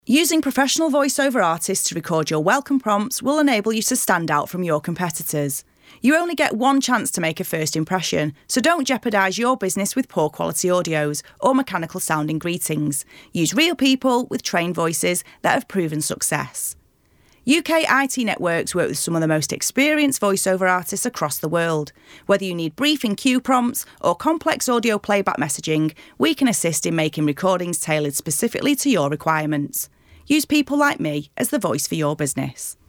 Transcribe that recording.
Using professional voiceover artists to record your welcome prompts will enable you to stand out from your competitors. You only get one chance to make a first impression, so don't jeopardise your business with poor quality audios or mechanical sounding greetings. Use real people with trained voices that have proven success. UK IT Networks work with some of the most experienced voiceover artists across the world. Whether you need briefing cue prompts or complex audio playback messaging, we can assist in making recordings tailored specifically to your requirements. Use people like me as the voice for your business.